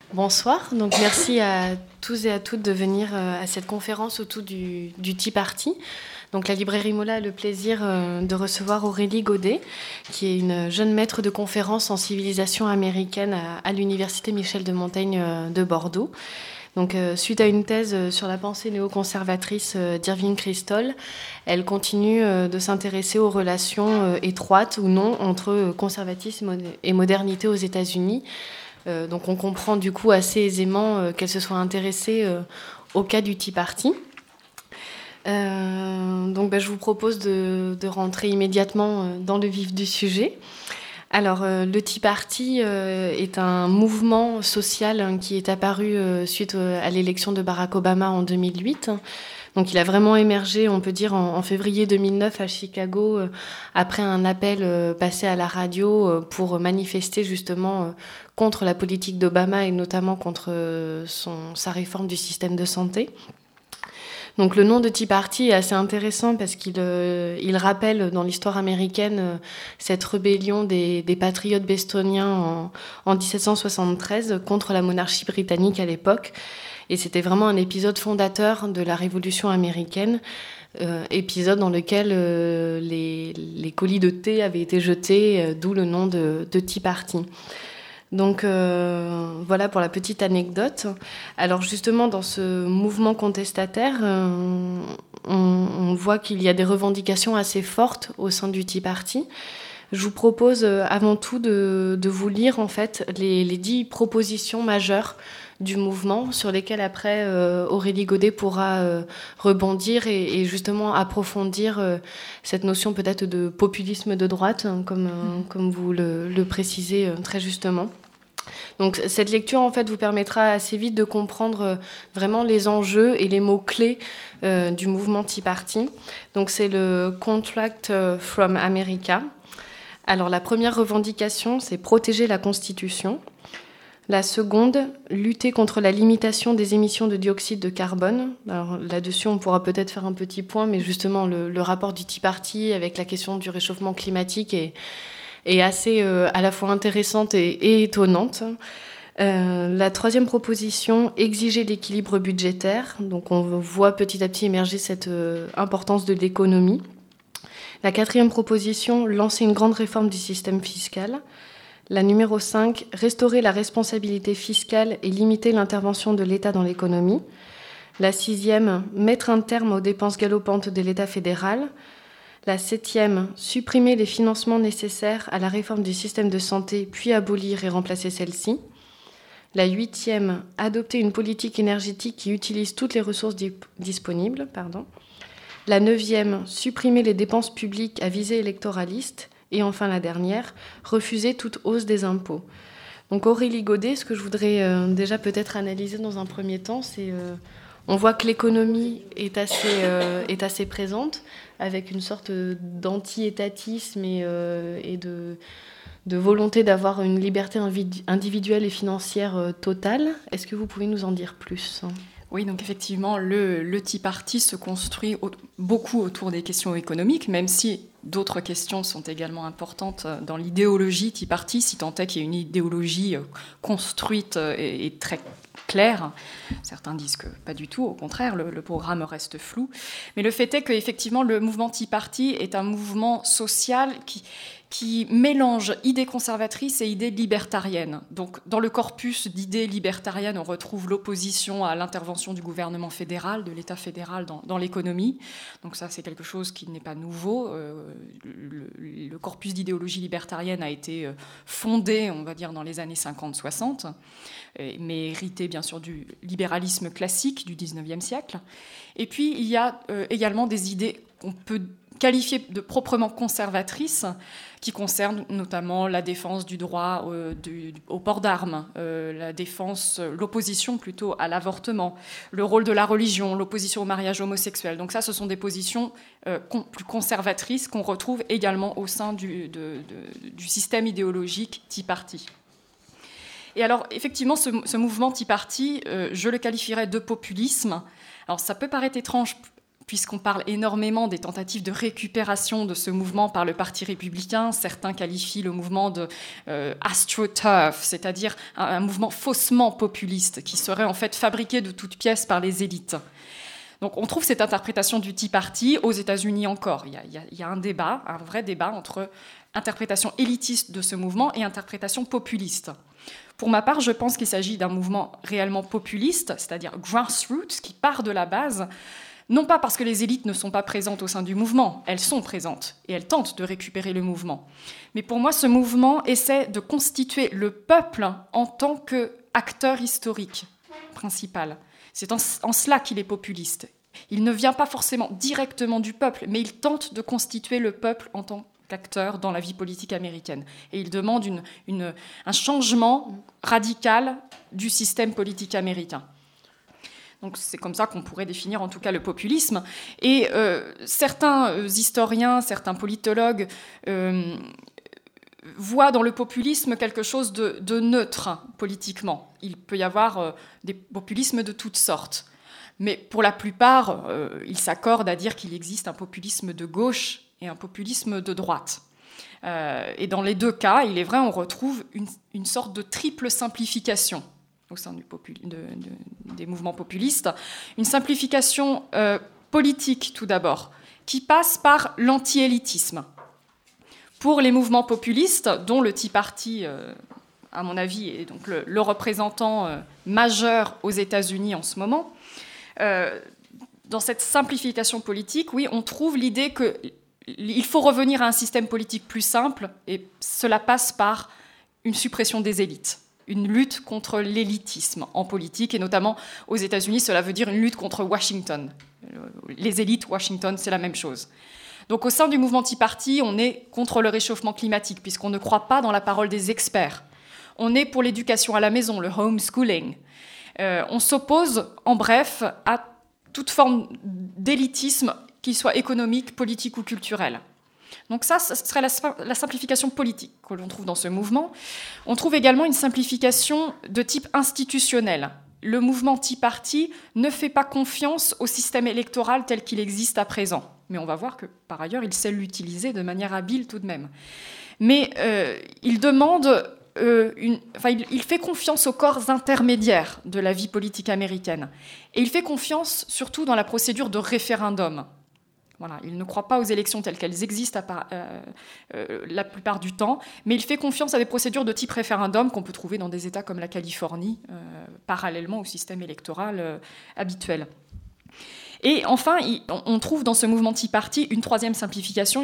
Bonsoir, donc merci à tous et à toutes de venir à cette conférence autour du Tea Party. Donc la librairie Mola a le plaisir de recevoir Aurélie Godet, qui est une jeune maître de conférences en civilisation américaine à l'université Michel de Montaigne de Bordeaux. Donc, suite à une thèse sur la pensée néoconservatrice d'Irving Kristol, elle continue de s'intéresser aux relations étroites ou non entre conservatisme et modernité aux États-Unis. Donc on comprend du coup assez aisément qu'elle se soit intéressée au cas du Tea Party. Donc je vous propose de rentrer immédiatement dans le vif du sujet. Alors, le Tea Party est un mouvement social qui est apparu suite à l'élection de Barack Obama en 2008. Donc, il a vraiment émergé, on peut dire, en février 2009 à Chicago, après un appel passé à la radio pour manifester justement contre la politique d'Obama et notamment contre sa réforme du système de santé. Donc le nom de Tea Party est assez intéressant parce qu'il rappelle dans l'histoire américaine cette rébellion des patriotes bostoniens en 1773 contre la monarchie britannique à l'époque. Et c'était vraiment un épisode fondateur de la Révolution américaine, épisode dans lequel les colis de thé avaient été jetés, d'où le nom de Tea Party. Donc voilà pour la petite anecdote. Alors justement, dans ce mouvement contestataire, on voit qu'il y a des revendications assez fortes au sein du Tea Party. Je vous propose avant tout de vous lire en fait les 10 propositions majeures du mouvement sur lesquelles après Aurélie Godet pourra rebondir et justement approfondir cette notion peut-être de populisme de droite, comme vous le précisez très justement. Donc cette lecture en fait vous permettra assez vite de comprendre vraiment les enjeux et les mots-clés du mouvement Tea Party. Donc c'est le Contract from America. Alors la première revendication, c'est protéger la Constitution. La seconde, lutter contre la limitation des émissions de dioxyde de carbone. Alors là-dessus, on pourra peut-être faire un petit point, mais justement, le rapport du Tea Party avec la question du réchauffement climatique est assez à la fois intéressante et étonnante. La troisième proposition, exiger l'équilibre budgétaire. Donc on voit petit à petit émerger cette importance de l'économie. La quatrième proposition, lancer une grande réforme du système fiscal. La numéro 5, restaurer la responsabilité fiscale et limiter l'intervention de l'État dans l'économie. La sixième, mettre un terme aux dépenses galopantes de l'État fédéral. La septième, supprimer les financements nécessaires à la réforme du système de santé, puis abolir et remplacer celle-ci. La huitième, adopter une politique énergétique qui utilise toutes les ressources disponibles. La neuvième, supprimer les dépenses publiques à visée électoraliste. Et enfin la dernière, refuser toute hausse des impôts. Donc Aurélie Godet, ce que je voudrais déjà peut-être analyser dans un premier temps, c'est on voit que l'économie est assez présente, avec une sorte d'anti-étatisme et de volonté d'avoir une liberté individuelle et financière totale. Est-ce que vous pouvez nous en dire plus ? Oui, donc effectivement, le Tea Party se construit beaucoup autour des questions économiques, même si d'autres questions sont également importantes dans l'idéologie Tea Party, si tant est qu'il y ait une idéologie construite et très claire. Certains disent que pas du tout, au contraire, le programme reste flou. Mais le fait est qu'effectivement, le mouvement Tea Party est un mouvement social qui mélange idées conservatrices et idées libertariennes. Donc, dans le corpus d'idées libertariennes, on retrouve l'opposition à l'intervention du gouvernement fédéral, de l'État fédéral dans l'économie. Donc ça, c'est quelque chose qui n'est pas nouveau. Le corpus d'idéologie libertarienne a été fondé, on va dire, dans les années 50-60, mais hérité, bien sûr, du libéralisme classique du 19e siècle. Et puis, il y a également des idées qu'on peut qualifiées de proprement conservatrices, qui concernent notamment la défense du droit au port d'armes, l'opposition plutôt à l'avortement, le rôle de la religion, l'opposition au mariage homosexuel. Donc ça, ce sont des positions plus conservatrices qu'on retrouve également au sein du système idéologique Tea Party. Et alors, effectivement, ce mouvement Tea Party, je le qualifierais de populisme. Alors, ça peut paraître étrange puisqu'on parle énormément des tentatives de récupération de ce mouvement par le Parti républicain. Certains qualifient le mouvement de AstroTurf, c'est-à-dire un mouvement faussement populiste qui serait en fait fabriqué de toutes pièces par les élites. Donc on trouve cette interprétation du Tea Party aux États-Unis encore. Il y a un débat, un vrai débat entre interprétation élitiste de ce mouvement et interprétation populiste. Pour ma part, je pense qu'il s'agit d'un mouvement réellement populiste, c'est-à-dire grassroots, qui part de la base, non pas parce que les élites ne sont pas présentes au sein du mouvement, elles sont présentes et elles tentent de récupérer le mouvement. Mais pour moi, ce mouvement essaie de constituer le peuple en tant qu'acteur historique principal. C'est en cela qu'il est populiste. Il ne vient pas forcément directement du peuple, mais il tente de constituer le peuple en tant qu'acteur dans la vie politique américaine. Et il demande un changement radical du système politique américain. Donc c'est comme ça qu'on pourrait définir en tout cas le populisme. Et certains historiens, certains politologues voient dans le populisme quelque chose de neutre politiquement. Il peut y avoir des populismes de toutes sortes. Mais pour la plupart, ils s'accordent à dire qu'il existe un populisme de gauche et un populisme de droite. Et dans les deux cas, il est vrai, on retrouve une sorte de triple simplification au sein des mouvements populistes. Une simplification politique, tout d'abord, qui passe par l'anti-élitisme. Pour les mouvements populistes, dont le Tea Party, à mon avis, est donc le représentant majeur aux États-Unis en ce moment, dans cette simplification politique, oui, on trouve l'idée qu'il faut revenir à un système politique plus simple, et cela passe par une suppression des élites, une lutte contre l'élitisme en politique, et notamment aux États-Unis, cela veut dire une lutte contre Washington. Les élites, Washington, c'est la même chose. Donc au sein du mouvement Tea Party, on est contre le réchauffement climatique, puisqu'on ne croit pas dans la parole des experts. On est pour l'éducation à la maison, le homeschooling. On s'oppose, en bref, à toute forme d'élitisme, qu'il soit économique, politique ou culturel. Donc ça, ce serait la simplification politique que l'on trouve dans ce mouvement. On trouve également une simplification de type institutionnel. Le mouvement Tea Party ne fait pas confiance au système électoral tel qu'il existe à présent. Mais on va voir que, par ailleurs, il sait l'utiliser de manière habile tout de même. Mais il demande... il fait confiance aux corps intermédiaires de la vie politique américaine. Et il fait confiance surtout dans la procédure de référendum. Voilà, il ne croit pas aux élections telles qu'elles existent la plupart du temps, mais il fait confiance à des procédures de type référendum qu'on peut trouver dans des États comme la Californie, parallèlement au système électoral habituel. Et enfin, on trouve dans ce mouvement Tea Party une troisième simplification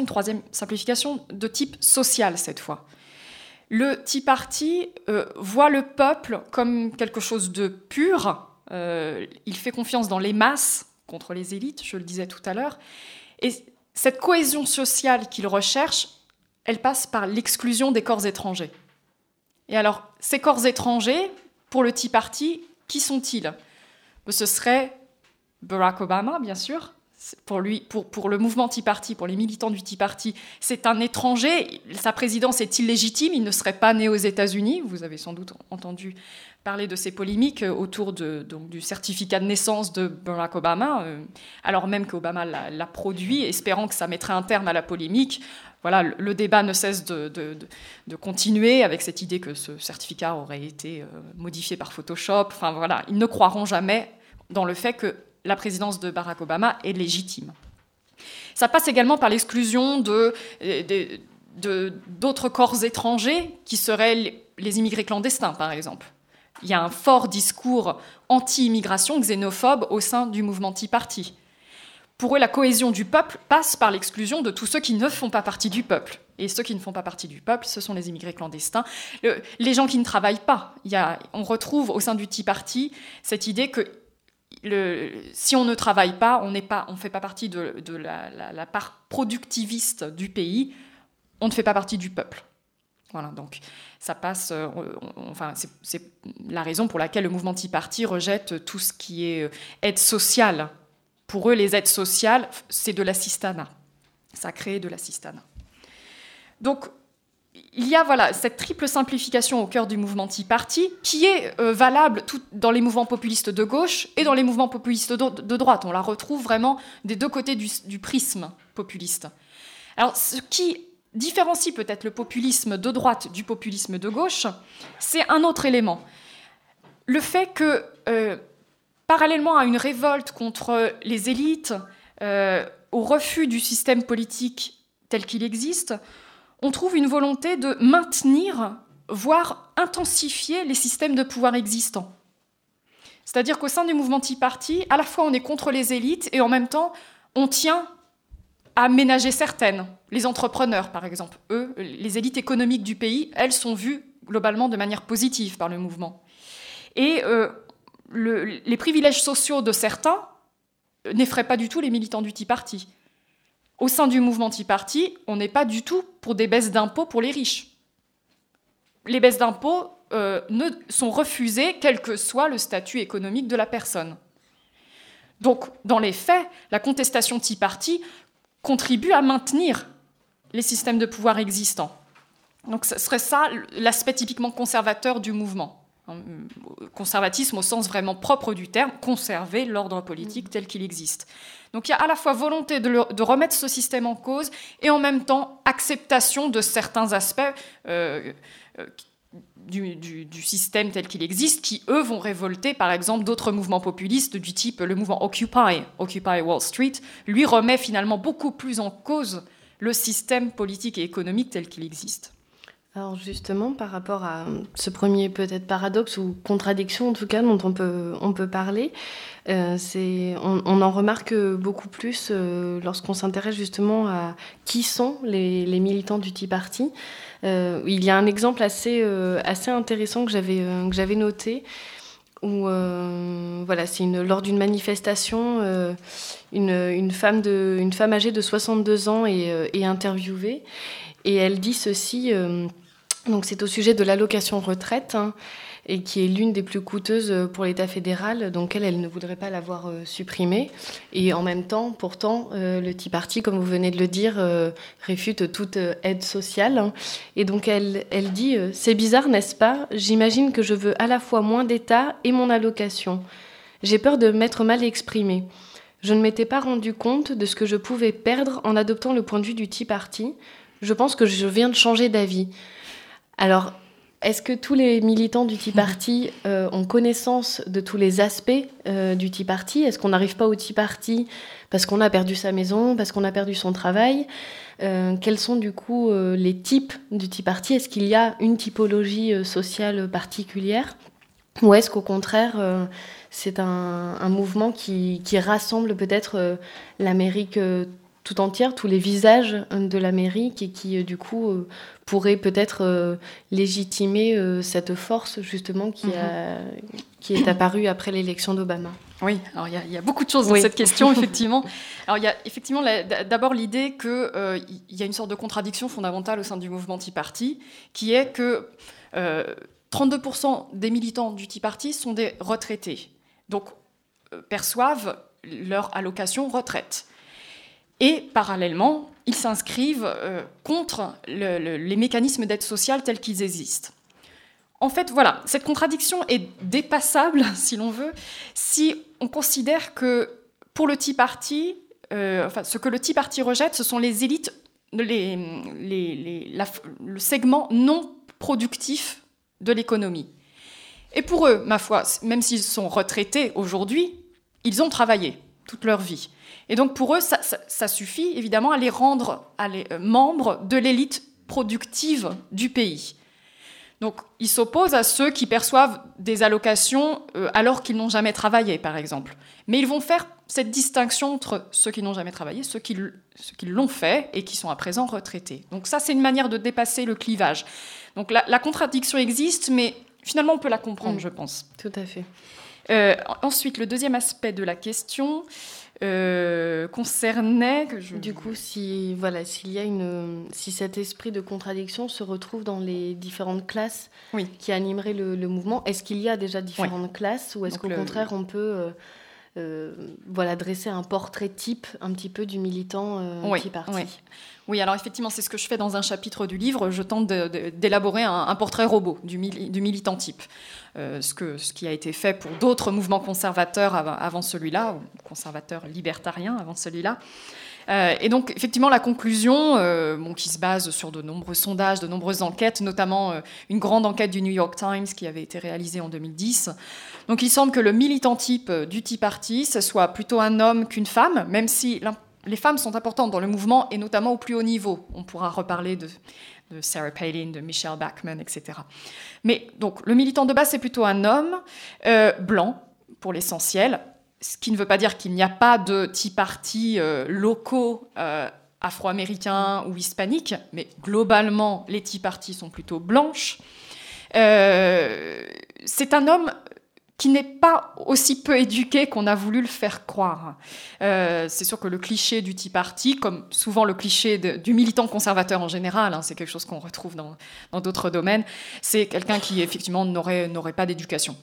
de type social cette fois. Le Tea Party voit le peuple comme quelque chose de pur. Il fait confiance dans les masses contre les élites, je le disais tout à l'heure. Et cette cohésion sociale qu'il recherche, elle passe par l'exclusion des corps étrangers. Et alors, ces corps étrangers, pour le Tea Party, qui sont-ils ? Ce serait Barack Obama, bien sûr. Pour le mouvement Tea Party, pour les militants du Tea Party, c'est un étranger. Sa présidence est illégitime. Il ne serait pas né aux États-Unis. Vous avez sans doute entendu parler de ces polémiques autour du certificat de naissance de Barack Obama, alors même qu'Obama l'a produit, espérant que ça mettrait un terme à la polémique. Voilà, le débat ne cesse de continuer avec cette idée que ce certificat aurait été modifié par Photoshop. Enfin voilà, ils ne croiront jamais dans le fait que la présidence de Barack Obama est légitime. Ça passe également par l'exclusion d'autres corps étrangers qui seraient les immigrés clandestins, par exemple. Il y a un fort discours anti-immigration xénophobe au sein du mouvement Tea Party. Pour eux, la cohésion du peuple passe par l'exclusion de tous ceux qui ne font pas partie du peuple. Et ceux qui ne font pas partie du peuple, ce sont les immigrés clandestins, les gens qui ne travaillent pas. On retrouve au sein du Tea Party cette idée que si on ne travaille pas, on ne fait pas partie de la part productiviste du pays, on ne fait pas partie du peuple. Voilà, donc ça passe. C'est la raison pour laquelle le mouvement Tea Party rejette tout ce qui est aide sociale. Pour eux, les aides sociales, c'est de l'assistanat. Ça crée de l'assistanat. Donc, il y a cette triple simplification au cœur du mouvement Tea Party qui est valable dans les mouvements populistes de gauche et dans les mouvements populistes de droite. On la retrouve vraiment des deux côtés du prisme populiste. Alors, ce qui différencie peut-être le populisme de droite du populisme de gauche, c'est un autre élément. Le fait que, parallèlement à une révolte contre les élites, au refus du système politique tel qu'il existe, on trouve une volonté de maintenir, voire intensifier les systèmes de pouvoir existants. C'est-à-dire qu'au sein du mouvement Tea Party, à la fois on est contre les élites et en même temps on tient à ménager certaines. Les entrepreneurs, par exemple, eux, les élites économiques du pays, elles sont vues globalement de manière positive par le mouvement. Et les privilèges sociaux de certains n'effraient pas du tout les militants du Tea Party. Au sein du mouvement Tea Party, on n'est pas du tout pour des baisses d'impôts pour les riches. Les baisses d'impôts sont refusées, quel que soit le statut économique de la personne. Donc, dans les faits, la contestation Tea Party contribue à maintenir les systèmes de pouvoir existants. Donc, ce serait ça l'aspect typiquement conservateur du mouvement. Conservatisme au sens vraiment propre du terme, conserver l'ordre politique tel qu'il existe. Donc il y a à la fois volonté de remettre ce système en cause et en même temps acceptation de certains aspects du système tel qu'il existe qui, eux, vont révolter, par exemple, d'autres mouvements populistes du type le mouvement Occupy Wall Street, lui remet finalement beaucoup plus en cause le système politique et économique tel qu'il existe. Alors justement, par rapport à ce premier peut-être paradoxe ou contradiction en tout cas dont on peut parler, on en remarque beaucoup plus lorsqu'on s'intéresse justement à qui sont les militants du Tea Party. Il y a un exemple assez intéressant que j'avais noté où c'est lors d'une manifestation, une femme âgée de 62 ans est interviewée et elle dit ceci. Donc c'est au sujet de l'allocation retraite, et qui est l'une des plus coûteuses pour l'État fédéral, donc elle ne voudrait pas l'avoir supprimée. Et en même temps, pourtant, le Tea Party, comme vous venez de le dire, réfute toute aide sociale. Et donc elle dit « C'est bizarre, n'est-ce pas ? J'imagine que je veux à la fois moins d'État et mon allocation. J'ai peur de m'être mal exprimée. Je ne m'étais pas rendu compte de ce que je pouvais perdre en adoptant le point de vue du Tea Party. Je pense que je viens de changer d'avis. » Alors, est-ce que tous les militants du Tea Party ont connaissance de tous les aspects du Tea Party ? Est-ce qu'on n'arrive pas au Tea Party parce qu'on a perdu sa maison, parce qu'on a perdu son travail ? Quels sont du coup les types du Tea Party ? Est-ce qu'il y a une typologie sociale particulière ? Ou est-ce qu'au contraire, c'est un mouvement qui rassemble peut-être l'Amérique tout entière, tous les visages de l'Amérique et qui, du coup, pourrait peut-être légitimer cette force, justement, qui est apparue après l'élection d'Obama. Oui, alors il y a beaucoup de choses dans cette question, effectivement. Alors il y a effectivement d'abord l'idée qu'il y a une sorte de contradiction fondamentale au sein du mouvement Tea Party, qui est que 32% des militants du Tea Party sont des retraités, donc perçoivent leur allocation retraite. Et parallèlement, ils s'inscrivent contre les mécanismes d'aide sociale tels qu'ils existent. En fait, voilà, cette contradiction est dépassable, si l'on veut, si on considère que pour le Tea Party, ce que le Tea Party rejette, ce sont les élites, le segment non productif de l'économie. Et pour eux, ma foi, même s'ils sont retraités aujourd'hui, ils ont travaillé toute leur vie. Et donc pour eux, ça suffit évidemment à les rendre membres de l'élite productive du pays. Donc ils s'opposent à ceux qui perçoivent des allocations alors qu'ils n'ont jamais travaillé, par exemple. Mais ils vont faire cette distinction entre ceux qui n'ont jamais travaillé, ceux qui l'ont fait et qui sont à présent retraités. Donc ça, c'est une manière de dépasser le clivage. Donc la contradiction existe, mais finalement on peut la comprendre, je pense. Tout à fait. Ensuite, le deuxième aspect de la question concernait... Du coup, si cet esprit de contradiction se retrouve dans les différentes classes qui animeraient le mouvement, est-ce qu'il y a déjà différentes classes ou est-ce qu'au contraire on peut dresser un portrait type un petit peu du militant Tea Party. Oui, alors effectivement, c'est ce que je fais dans un chapitre du livre. Je tente d'élaborer un portrait robot du militant type. Ce qui a été fait pour d'autres mouvements conservateurs avant celui-là, ou conservateurs libertariens avant celui-là. Et donc, effectivement, la conclusion, qui se base sur de nombreux sondages, de nombreuses enquêtes, notamment une grande enquête du New York Times qui avait été réalisée en 2010. Donc, il semble que le militant type du Tea Party, ce soit plutôt un homme qu'une femme, même si les femmes sont importantes dans le mouvement, et notamment au plus haut niveau. On pourra reparler de Sarah Palin, de Michelle Bachmann, etc. Mais donc, le militant de base, c'est plutôt un homme blanc, pour l'essentiel, ce qui ne veut pas dire qu'il n'y a pas de Tea Party locaux afro-américains ou hispaniques, mais globalement, les Tea Party sont plutôt blanches. C'est un homme qui n'est pas aussi peu éduqué qu'on a voulu le faire croire. C'est sûr que le cliché du Tea Party, comme souvent le cliché du militant conservateur en général, c'est quelque chose qu'on retrouve dans d'autres domaines, c'est quelqu'un qui, effectivement, n'aurait pas d'éducation.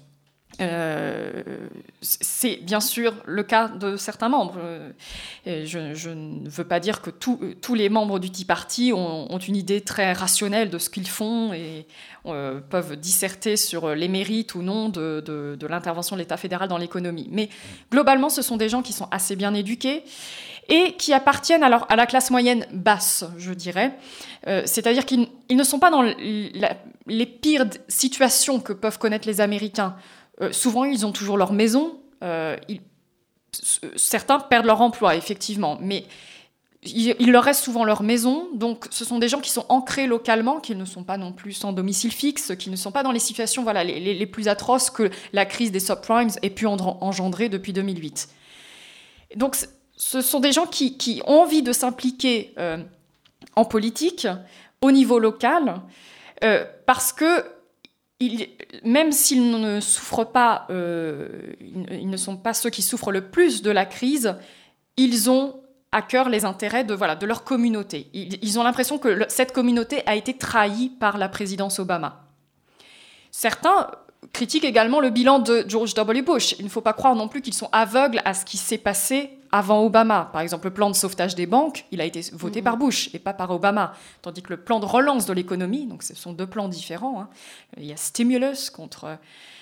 C'est bien sûr le cas de certains membres. Je ne veux pas dire que tous les membres du Tea Party ont une idée très rationnelle de ce qu'ils font et peuvent disserter sur les mérites ou non de l'intervention de l'État fédéral dans l'économie. Mais globalement, ce sont des gens qui sont assez bien éduqués et qui appartiennent à la classe moyenne basse, je dirais. C'est-à-dire qu'ils ne sont pas dans les pires situations que peuvent connaître les Américains. Souvent, ils ont toujours leur maison. Certains perdent leur emploi, effectivement, mais il leur reste souvent leur maison. Donc, ce sont des gens qui sont ancrés localement, qui ne sont pas non plus sans domicile fixe, qui ne sont pas dans les situations les plus atroces que la crise des subprimes ait pu engendrer depuis 2008. Donc, ce sont des gens qui ont envie de s'impliquer en politique au niveau local parce que même s'ils ne souffrent pas, ils ne sont pas ceux qui souffrent le plus de la crise, ils ont à cœur les intérêts de leur communauté. Ils ont l'impression que cette communauté a été trahie par la présidence Obama. Certains critiquent également le bilan de George W. Bush. Il ne faut pas croire non plus qu'ils sont aveugles à ce qui s'est passé avant Obama. Par exemple, le plan de sauvetage des banques, il a été voté par Bush et pas par Obama. Tandis que le plan de relance de l'économie, donc ce sont deux plans différents. Il y a Stimulus contre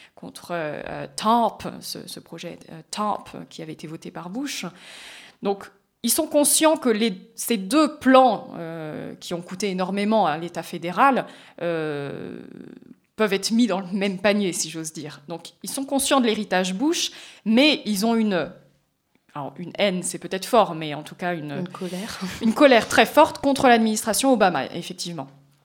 TARP, ce projet TARP qui avait été voté par Bush. Donc, ils sont conscients que ces deux plans qui ont coûté énormément à l'État fédéral peuvent être mis dans le même panier, si j'ose dire. Donc, ils sont conscients de l'héritage Bush, mais ils ont une haine, c'est peut-être fort, mais en tout cas une colère. Une colère très forte contre l'administration Obama, effectivement,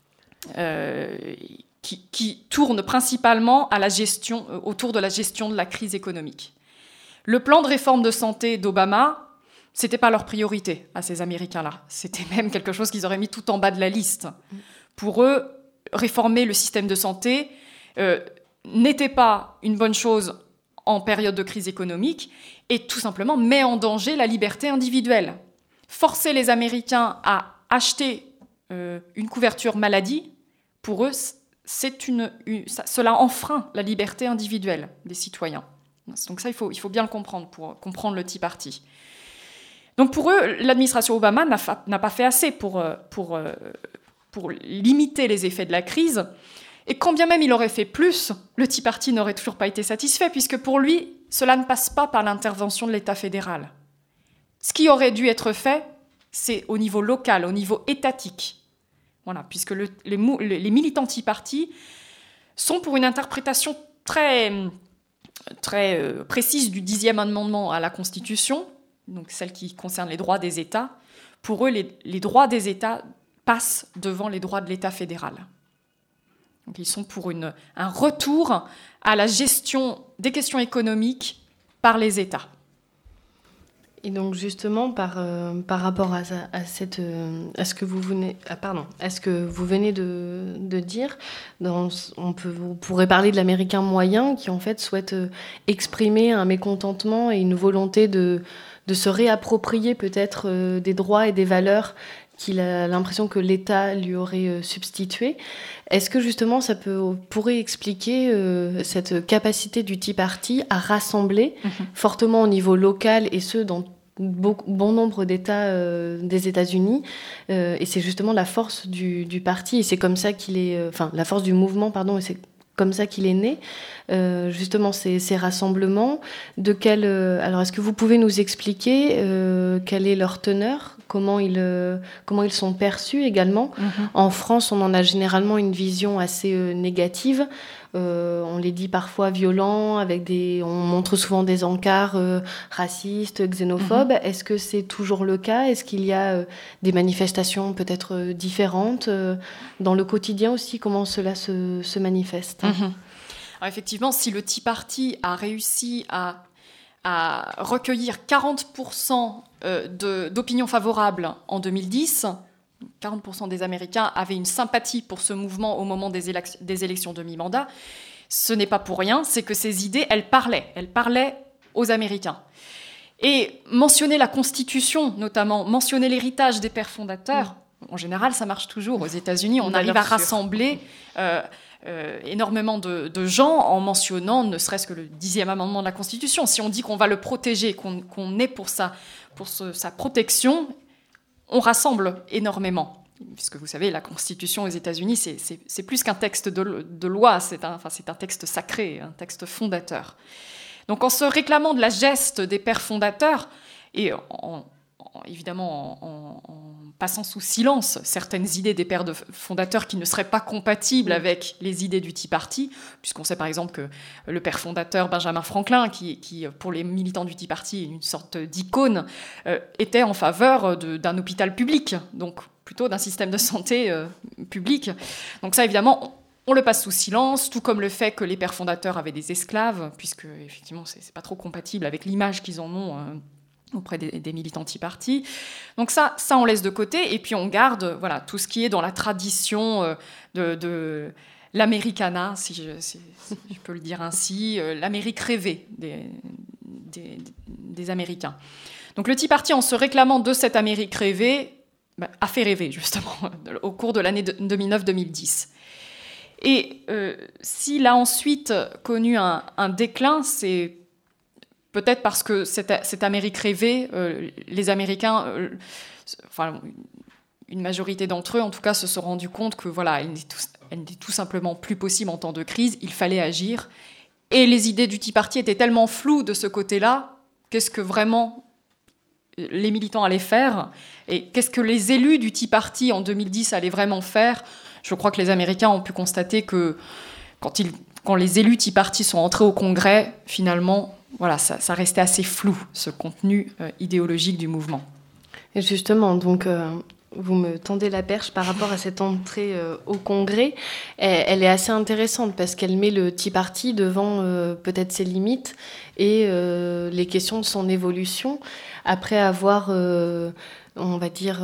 qui tourne principalement autour de la gestion de la crise économique. Le plan de réforme de santé d'Obama, c'était pas leur priorité à ces Américains-là. C'était même quelque chose qu'ils auraient mis tout en bas de la liste. Pour eux, réformer le système de santé n'était pas une bonne chose en période de crise économique et tout simplement met en danger la liberté individuelle. Forcer les Américains à acheter une couverture maladie, pour eux, cela enfreint la liberté individuelle des citoyens. Donc ça, il faut bien le comprendre pour comprendre le Tea Party. Donc pour eux, l'administration Obama n'a pas fait assez pour limiter les effets de la crise. Et quand bien même il aurait fait plus, le Tea Party n'aurait toujours pas été satisfait, puisque pour lui, cela ne passe pas par l'intervention de l'État fédéral. Ce qui aurait dû être fait, c'est au niveau local, au niveau étatique. Voilà, puisque les militants Tea Party sont pour une interprétation très, très précise du 10e amendement à la Constitution, donc celle qui concerne les droits des États. Pour eux, les droits des États passent devant les droits de l'État fédéral. Donc ils sont pour un retour à la gestion des questions économiques par les États. Et donc justement, par rapport à ce que vous venez de dire, on pourrait parler de l'Américain moyen qui en fait souhaite exprimer un mécontentement et une volonté de se réapproprier peut-être des droits et des valeurs qu'il a l'impression que l'État lui aurait substitué. Est-ce que justement ça pourrait expliquer cette capacité du Tea Party à rassembler fortement au niveau local, et ce dans bon nombre d'États des États-Unis, et c'est justement la force du parti, et c'est comme ça qu'il est, la force du mouvement, pardon, et c'est comme ça qu'il est né, justement ces rassemblements. Alors, est-ce que vous pouvez nous expliquer quelle est leur teneur, comment ils sont perçus également? En France, on en a généralement une vision assez négative. On les dit parfois violents, on montre souvent des encarts racistes, xénophobes. Est-ce que c'est toujours le cas? Est-ce qu'il y a des manifestations peut-être différentes dans le quotidien aussi? Comment cela se manifeste? Alors effectivement, si le Tea Party a réussi à recueillir 40% d'opinions favorables en 2010, 40% des Américains avaient une sympathie pour ce mouvement au moment des élections de mi-mandat. Ce n'est pas pour rien, c'est que ces idées, elles parlaient aux Américains. Et mentionner la Constitution, notamment, mentionner l'héritage des pères fondateurs, en général, ça marche toujours. Aux États-Unis, on arrive à rassembler énormément de gens en mentionnant ne serait-ce que le 10e amendement de la Constitution. Si on dit qu'on va le protéger, qu'on est pour sa protection, on rassemble énormément. Puisque vous savez, la Constitution aux États-Unis, c'est plus qu'un texte de loi, c'est un texte sacré, un texte fondateur. Donc en se réclamant de la geste des pères fondateurs, et évidemment en passant sous silence certaines idées des pères fondateurs qui ne seraient pas compatibles avec les idées du Tea Party, puisqu'on sait par exemple que le père fondateur Benjamin Franklin, qui pour les militants du Tea Party est une sorte d'icône, était en faveur d'un hôpital public, donc plutôt d'un système de santé public. Donc ça évidemment on le passe sous silence, tout comme le fait que les pères fondateurs avaient des esclaves, puisque effectivement c'est pas trop compatible avec l'image qu'ils en ont auprès des militants Tea Party. Donc ça on laisse de côté, et puis on garde tout ce qui est dans la tradition de l'Americana, si je peux le dire ainsi, l'Amérique rêvée des Américains. Donc le Tea Party, en se réclamant de cette Amérique rêvée, a fait rêver justement au cours de l'année 2009-2010. Et s'il a ensuite connu un déclin, c'est peut-être parce que cette Amérique rêvée, les Américains, une majorité d'entre eux, en tout cas, se sont rendus compte que elle n'était tout simplement plus possible en temps de crise. Il fallait agir. Et les idées du Tea Party étaient tellement floues de ce côté-là. Qu'est-ce que vraiment les militants allaient faire? Et qu'est-ce que les élus du Tea Party en 2010 allaient vraiment faire? Je crois que les Américains ont pu constater que quand les élus Tea Party sont entrés au Congrès, finalement, ça restait assez flou, ce contenu idéologique du mouvement. Et justement, donc, vous me tendez la perche par rapport à cette entrée au Congrès. Elle est assez intéressante parce qu'elle met le Tea Party devant peut-être ses limites et les questions de son évolution. Après avoir, on va dire,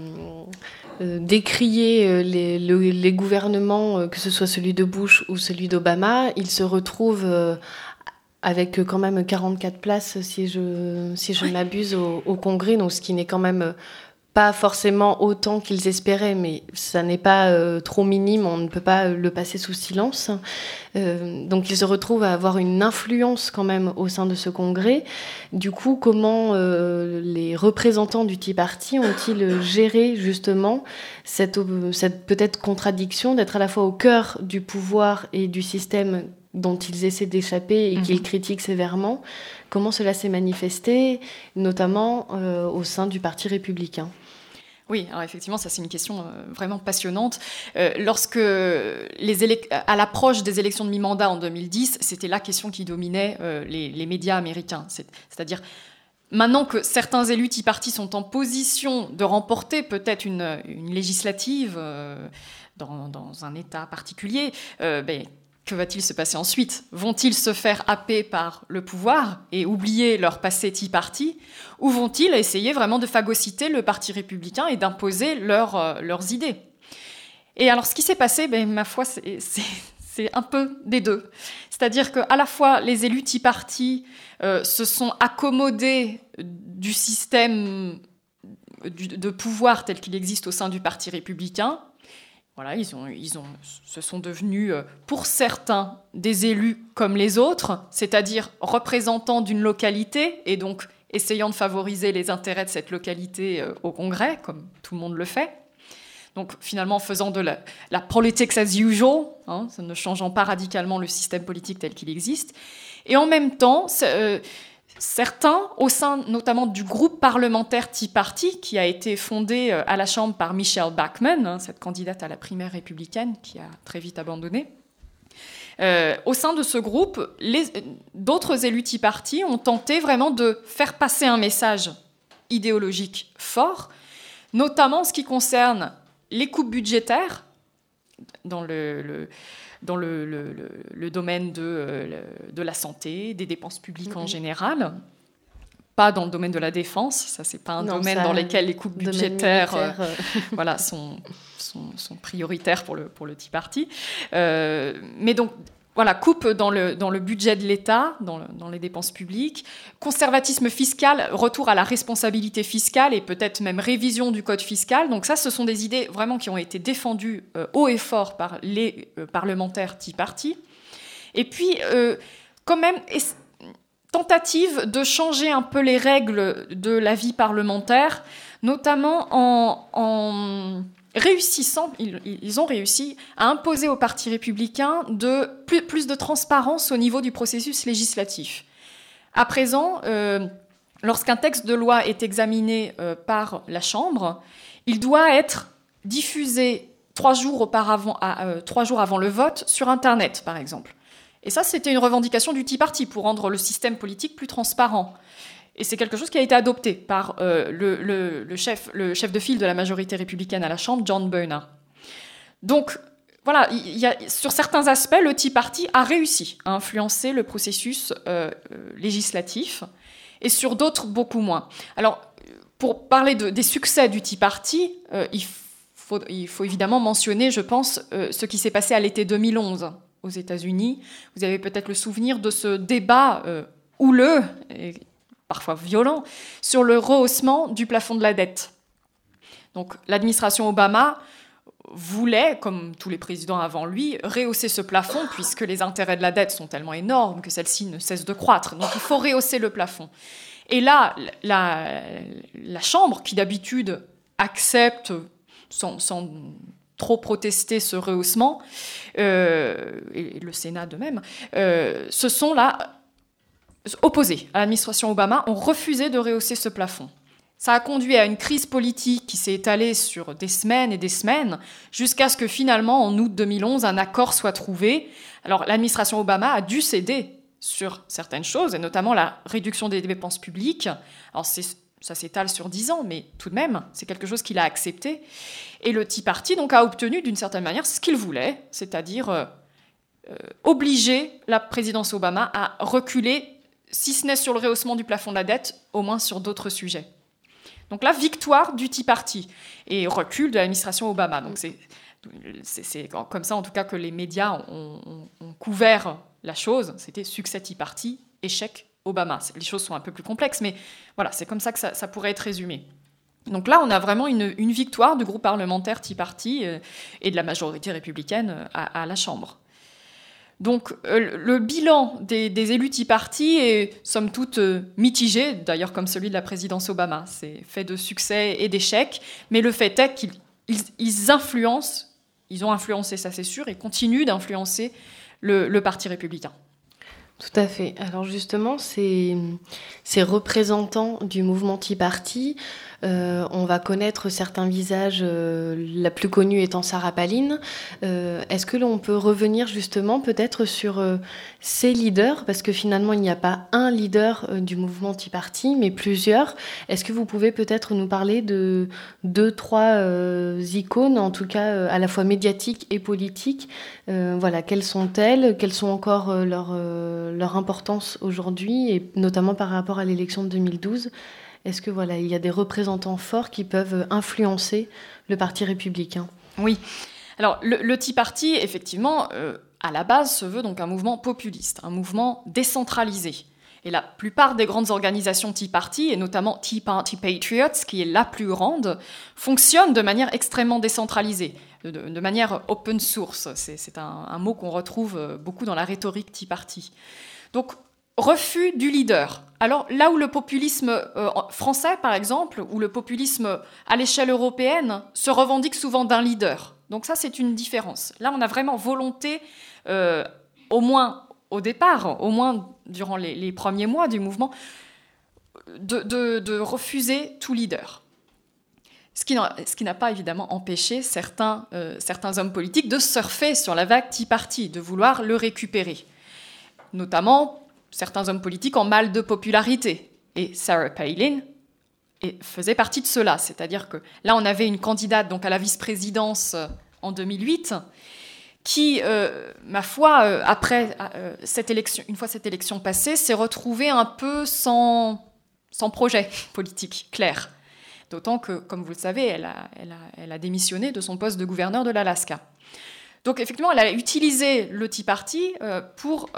décrié les gouvernements, que ce soit celui de Bush ou celui d'Obama, il se retrouve avec quand même 44 places, si je ne m'abuse, au Congrès, donc ce qui n'est quand même pas forcément autant qu'ils espéraient, mais ça n'est pas trop minime, on ne peut pas le passer sous silence. Donc ils se retrouvent à avoir une influence quand même au sein de ce congrès. Du coup, comment les représentants du Tea Party ont-ils géré justement cette peut-être contradiction d'être à la fois au cœur du pouvoir et du système dont ils essaient d'échapper et qu'ils critiquent sévèrement? Comment cela s'est manifesté, notamment au sein du Parti républicain? Oui, alors effectivement, ça c'est une question vraiment passionnante. Lorsque à l'approche des élections de mi-mandat en 2010, c'était la question qui dominait les médias américains. C'est-à-dire, maintenant que certains élus Tea Party sont en position de remporter peut-être une législative dans un État particulier, que va-t-il se passer ensuite? Vont-ils se faire happer par le pouvoir et oublier leur passé Tea Party? Ou vont-ils essayer vraiment de phagocyter le Parti républicain et d'imposer leurs idées? Et alors, ce qui s'est passé, ma foi, c'est un peu des deux. C'est-à-dire qu'à la fois, les élus Tea Party se sont accommodés du système de pouvoir tel qu'il existe au sein du Parti républicain. Voilà, ce sont devenus, pour certains, des élus comme les autres, c'est-à-dire représentants d'une localité et donc essayant de favoriser les intérêts de cette localité au Congrès, comme tout le monde le fait. Donc finalement faisant de la politics as usual, ça ne changeant pas radicalement le système politique tel qu'il existe. Et en même temps, certains, au sein notamment du groupe parlementaire Tea Party, qui a été fondé à la Chambre par Michelle Bachmann, cette candidate à la primaire républicaine qui a très vite abandonné, au sein de ce groupe, d'autres élus Tea Party ont tenté vraiment de faire passer un message idéologique fort, notamment en ce qui concerne les coupes budgétaires dans le domaine de la santé, des dépenses publiques en général, pas dans le domaine de la défense, ça c'est pas un domaine dans lequel les coupes budgétaires voilà, sont prioritaires pour le Tea Party. Mais donc, voilà, coupe dans le budget de l'État, dans les dépenses publiques, conservatisme fiscal, retour à la responsabilité fiscale et peut-être même révision du code fiscal. Donc ça, ce sont des idées vraiment qui ont été défendues haut et fort par les parlementaires Tea Party. Et puis, quand même, tentative de changer un peu les règles de la vie parlementaire, notamment en réussissant, ils ont réussi à imposer au Parti républicain plus de transparence au niveau du processus législatif. À présent, lorsqu'un texte de loi est examiné par la Chambre, il doit être diffusé 3 jours avant le vote sur Internet, par exemple. Et ça, c'était une revendication du Tea Party pour rendre le système politique plus transparent. Et c'est quelque chose qui a été adopté par le chef de file de la majorité républicaine à la Chambre, John Boehner. Donc, voilà, sur certains aspects, le Tea Party a réussi à influencer le processus législatif, et sur d'autres, beaucoup moins. Alors, pour parler des succès du Tea Party, il faut évidemment mentionner, je pense, ce qui s'est passé à l'été 2011 aux États-Unis. Vous avez peut-être le souvenir de ce débat houleux, et parfois violent, sur le rehaussement du plafond de la dette. Donc l'administration Obama voulait, comme tous les présidents avant lui, rehausser ce plafond, puisque les intérêts de la dette sont tellement énormes que celle-ci ne cesse de croître. Donc il faut rehausser le plafond. Et là, la Chambre, qui d'habitude accepte sans trop protester ce rehaussement, et le Sénat de même, se sont là opposés à l'administration Obama, ont refusé de rehausser ce plafond. Ça a conduit à une crise politique qui s'est étalée sur des semaines et des semaines, jusqu'à ce que finalement, en août 2011, un accord soit trouvé. Alors l'administration Obama a dû céder sur certaines choses, et notamment la réduction des dépenses publiques. Alors ça s'étale sur 10 ans, mais tout de même, c'est quelque chose qu'il a accepté. Et le Tea Party donc, a obtenu d'une certaine manière ce qu'il voulait, c'est-à-dire obliger la présidence Obama à reculer, si ce n'est sur le rehaussement du plafond de la dette, au moins sur d'autres sujets. Donc la victoire du Tea Party et recul de l'administration Obama. Donc c'est comme ça, en tout cas, que les médias ont couvert la chose. C'était succès Tea Party, échec Obama. Les choses sont un peu plus complexes, mais voilà, c'est comme ça que ça pourrait être résumé. Donc là, on a vraiment une victoire du groupe parlementaire Tea Party et de la majorité républicaine à la Chambre. Donc le bilan des élus Tea Party est somme toute mitigé, d'ailleurs comme celui de la présidence Obama. C'est fait de succès et d'échecs, mais le fait est qu'ils influencent, ils ont influencé, ça c'est sûr, et continuent d'influencer le Parti républicain. Tout à fait. Alors justement, ces représentants du mouvement Tea Party, on va connaître certains visages, la plus connue étant Sarah Palin. Est-ce que l'on peut revenir justement peut-être sur ces leaders, parce que finalement il n'y a pas un leader du mouvement Tea Party, mais plusieurs. Est-ce que vous pouvez peut-être nous parler de 2-3 icônes, en tout cas à la fois médiatiques et politiques? Voilà, quelles sont-elles? Quelles sont encore leur importance aujourd'hui, et notamment par rapport à l'élection de 2012? Est-ce que voilà, il y a des représentants forts qui peuvent influencer le Parti républicain? Oui. Alors le Tea Party, effectivement, à la base, se veut donc un mouvement populiste, un mouvement décentralisé. Et la plupart des grandes organisations Tea Party, et notamment Tea Party Patriots, qui est la plus grande, fonctionnent de manière extrêmement décentralisée, de manière open source. C'est un mot qu'on retrouve beaucoup dans la rhétorique Tea Party. Donc, refus du leader. Alors, là où le populisme français, par exemple, ou le populisme à l'échelle européenne, se revendique souvent d'un leader. Donc ça, c'est une différence. Là, on a vraiment volonté, au moins au départ, au moins durant les premiers mois du mouvement, de refuser tout leader. Ce qui n'a pas évidemment empêché certains hommes politiques de surfer sur la vague Tea Party, de vouloir le récupérer. Notamment certains hommes politiques en mal de popularité. Et Sarah Palin faisait partie de cela. C'est-à-dire que là, on avait une candidate donc, à la vice-présidence en 2008 qui, ma foi, après cette élection, une fois cette élection passée, s'est retrouvée un peu sans projet politique clair. D'autant que, comme vous le savez, elle a démissionné de son poste de gouverneur de l'Alaska. Donc, effectivement, elle a utilisé le Tea Party pour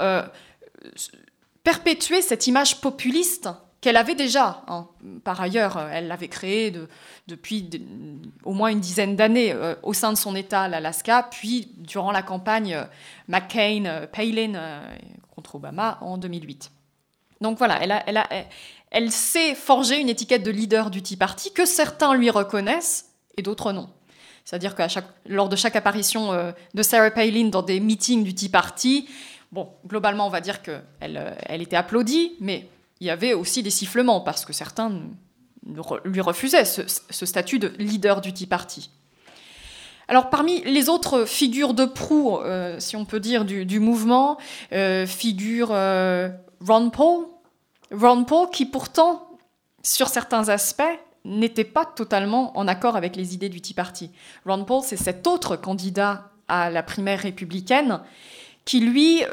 perpétuer cette image populiste qu'elle avait déjà. Hein. Par ailleurs, elle l'avait créée depuis au moins une dizaine d'années au sein de son État, l'Alaska, puis durant la campagne McCain-Palin contre Obama en 2008. Donc voilà, elle s'est forgé une étiquette de leader du Tea Party que certains lui reconnaissent et d'autres non. C'est-à-dire que lors de chaque apparition de Sarah Palin dans des meetings du Tea Party, bon, globalement, on va dire qu'elle était applaudie, mais il y avait aussi des sifflements, parce que certains lui refusaient ce statut de leader du Tea Party. Alors, parmi les autres figures de proue, si on peut dire, du mouvement, figure Ron Paul. Ron Paul, qui pourtant, sur certains aspects, n'était pas totalement en accord avec les idées du Tea Party. Ron Paul, c'est cet autre candidat à la primaire républicaine qui, lui,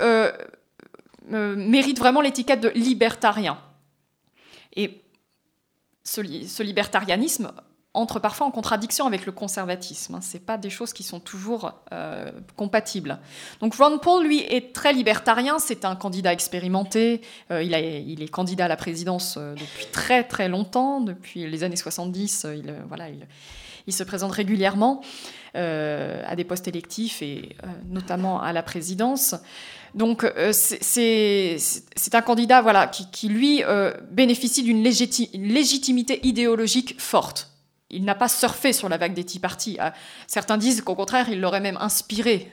mérite vraiment l'étiquette de libertarien. Et ce libertarianisme entre parfois en contradiction avec le conservatisme. Ce n'est pas des choses qui sont toujours compatibles. Donc Ron Paul, lui, est très libertarien. C'est un candidat expérimenté. Il est candidat à la présidence depuis très, très longtemps. Depuis les années 70, il se présente régulièrement à des postes électifs et notamment à la présidence. Donc c'est un candidat qui lui, bénéficie d'une légitimité idéologique forte. Il n'a pas surfé sur la vague des Tea Party. Certains disent qu'au contraire, il l'aurait même inspiré.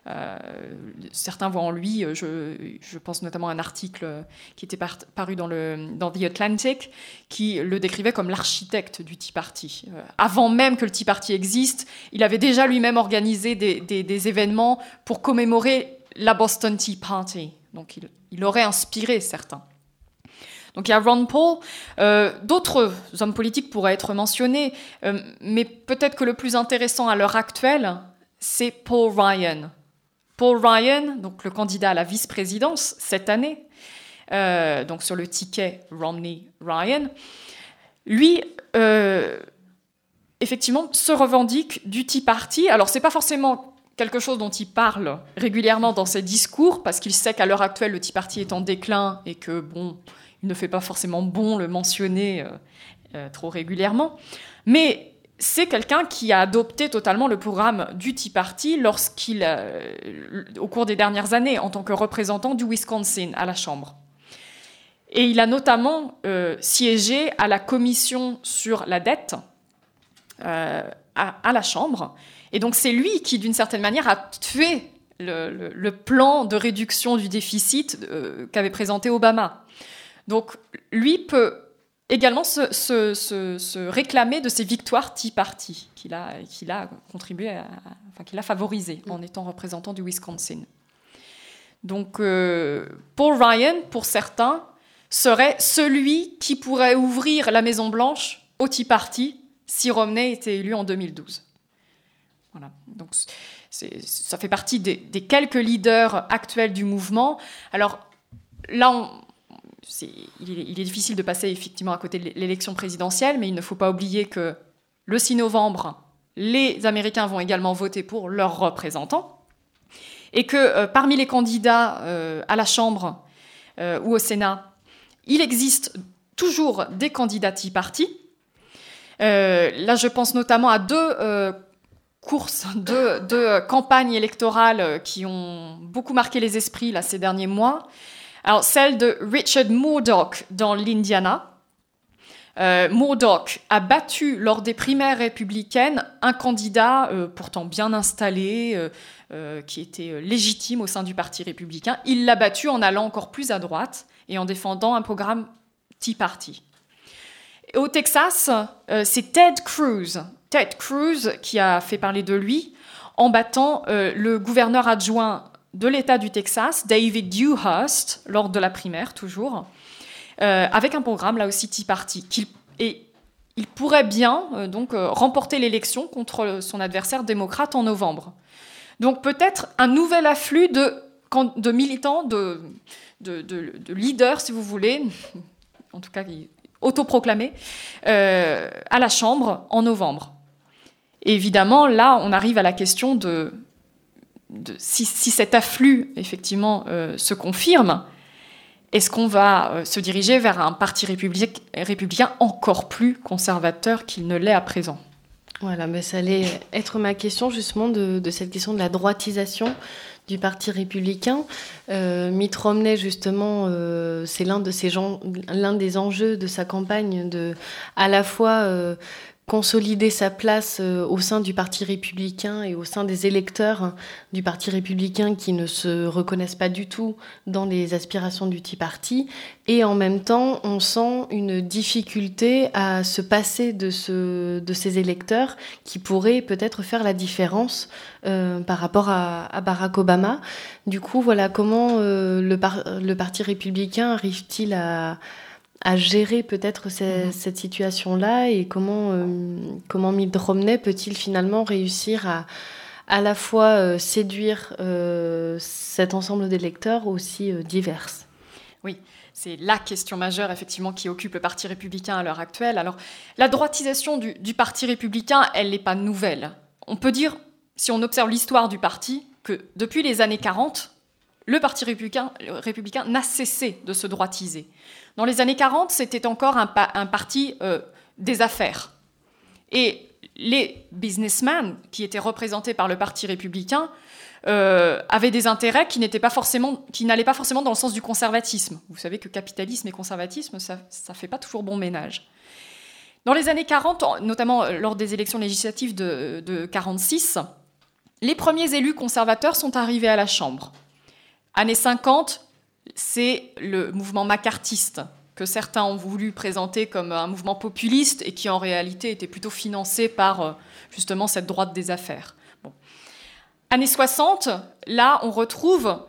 Certains voient en lui, je pense notamment à un article qui était paru dans The Atlantic, qui le décrivait comme l'architecte du Tea Party. Avant même que le Tea Party existe, il avait déjà lui-même organisé des événements pour commémorer la Boston Tea Party. Donc il aurait inspiré certains. Donc il y a Ron Paul, d'autres hommes politiques pourraient être mentionnés, mais peut-être que le plus intéressant à l'heure actuelle, c'est Paul Ryan. Paul Ryan, donc le candidat à la vice-présidence cette année, donc sur le ticket Romney-Ryan, lui, effectivement, se revendique du Tea Party. Alors c'est pas forcément quelque chose dont il parle régulièrement dans ses discours, parce qu'il sait qu'à l'heure actuelle, le Tea Party est en déclin et que, bon, il ne fait pas forcément bon le mentionner trop régulièrement. Mais c'est quelqu'un qui a adopté totalement le programme du Tea Party au cours des dernières années, en tant que représentant du Wisconsin à la Chambre. Et il a notamment siégé à la commission sur la dette à la Chambre. Et donc c'est lui qui, d'une certaine manière, a tué le plan de réduction du déficit qu'avait présenté Obama. Donc lui peut également se réclamer de ses victoires Tea Party qu'il a contribué qu'il a favorisé en étant représentant du Wisconsin. Donc Paul Ryan, pour certains, serait celui qui pourrait ouvrir la Maison-Blanche au Tea Party si Romney était élu en 2012. Voilà. Donc ça fait partie des quelques leaders actuels du mouvement. Alors là, il est difficile de passer effectivement à côté de l'élection présidentielle, mais il ne faut pas oublier que le 6 novembre, les Américains vont également voter pour leurs représentants, et que parmi les candidats à la Chambre ou au Sénat, il existe toujours des candidats Tea Party. Là, je pense notamment à deux campagnes électorales qui ont beaucoup marqué les esprits là, ces derniers mois. Alors, celle de Richard Murdoch dans l'Indiana. Murdoch a battu lors des primaires républicaines un candidat pourtant bien installé, qui était légitime au sein du Parti républicain. Il l'a battu en allant encore plus à droite et en défendant un programme Tea Party. Au Texas, c'est Ted Cruz qui a fait parler de lui en battant le gouverneur adjoint de l'État du Texas, David Dewhurst, lors de la primaire, toujours, avec un programme, là aussi, Tea Party. Il pourrait bien remporter l'élection contre son adversaire démocrate en novembre. Donc peut-être un nouvel afflux de militants, de leaders, si vous voulez, en tout cas autoproclamés, à la Chambre en novembre. Et évidemment, là, on arrive à la question de si cet afflux, effectivement, se confirme, est-ce qu'on va se diriger vers un parti républicain encore plus conservateur qu'il ne l'est à présent ? Voilà, mais ça allait être ma question, justement, de cette question de la droitisation du Parti républicain. Mitt Romney, justement, c'est l'un des enjeux de sa campagne de à la fois consolider sa place au sein du Parti républicain et au sein des électeurs du Parti républicain qui ne se reconnaissent pas du tout dans les aspirations du Tea Party. Et en même temps, on sent une difficulté à se passer de ces électeurs qui pourraient peut-être faire la différence par rapport à Barack Obama. Du coup, voilà, comment le Parti républicain arrive-t-il à gérer peut-être cette situation-là et comment Mitt Romney peut-il finalement réussir à la fois séduire cet ensemble d'électeurs aussi divers. Oui, c'est la question majeure effectivement qui occupe le Parti républicain à l'heure actuelle. Alors, la droitisation du Parti républicain, elle n'est pas nouvelle. On peut dire, si on observe l'histoire du parti, que depuis les années 40, le Parti républicain n'a cessé de se droitiser. Dans les années 40, c'était encore un parti des affaires. Et les businessmen qui étaient représentés par le Parti républicain avaient des intérêts qui n'allaient pas forcément dans le sens du conservatisme. Vous savez que capitalisme et conservatisme, ça ne fait pas toujours bon ménage. Dans les années 40, notamment lors des élections législatives de 1946, les premiers élus conservateurs sont arrivés à la Chambre. Années 50, c'est le mouvement macartiste que certains ont voulu présenter comme un mouvement populiste et qui en réalité était plutôt financé par justement cette droite des affaires. Bon. Années 60, là on retrouve